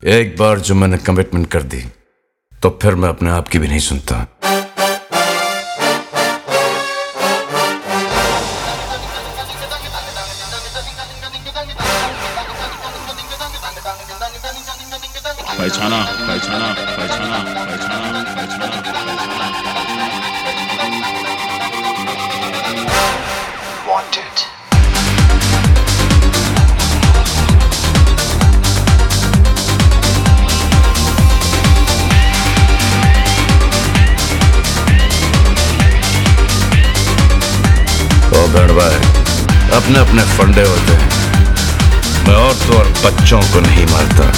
एक बार जो मैंने कमिटमेंट कर दी तो फिर मैं अपने आप की भी नहीं सुनता। पहचाना पहचाना पहचाना पहचाना पहचाना Wanted. तो बहन भाई, अपने अपने फंडे होते हैं। मैं औरतों और बच्चों को नहीं मारता।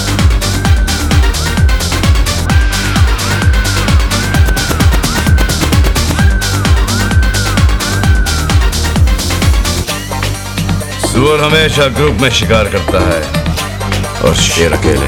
सुअर हमेशा ग्रुप में शिकार करता है और शेर अकेले।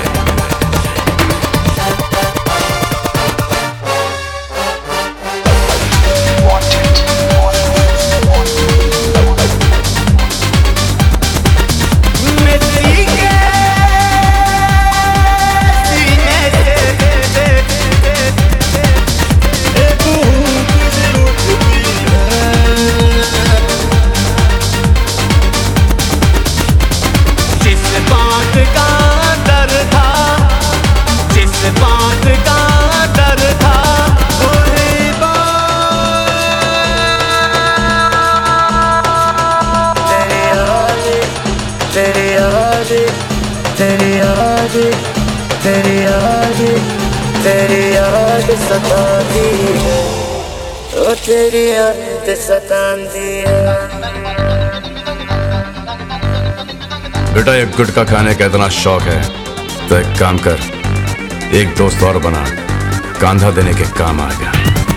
तेरी याद सताती है, ओ तेरी याद सताती है। बेटा, एक गुटखा खाने का इतना शौक है तो एक काम कर, एक दोस्त और बना, कांधा देने के काम आ गया।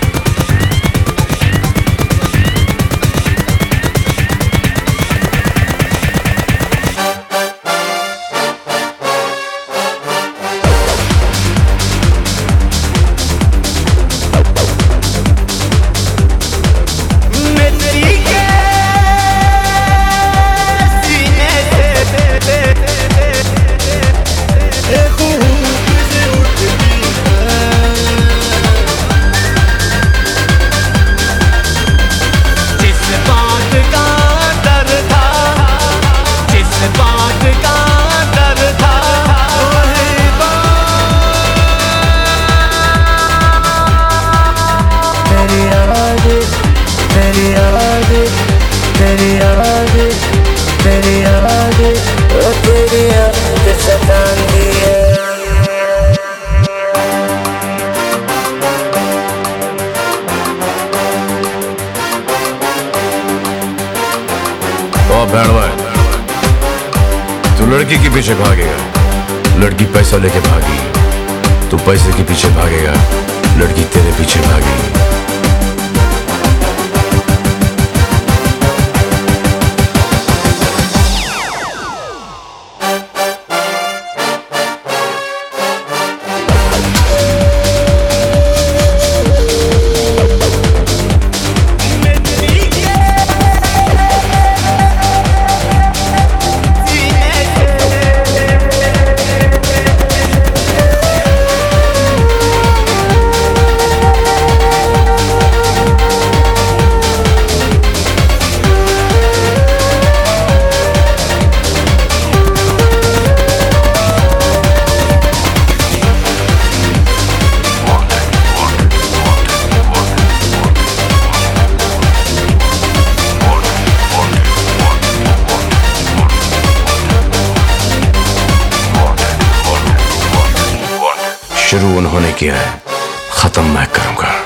तेरी याद, ओ तेरी याद सताती है। ओ बहन भाई, तू लड़की के पीछे भागेगा, लड़की पैसा लेके भागी। तू पैसे के पीछे भागेगा, लड़की तेरे पीछे भागेगी। शुरू उन्होंने किया है, खत्म मैं करूंगा।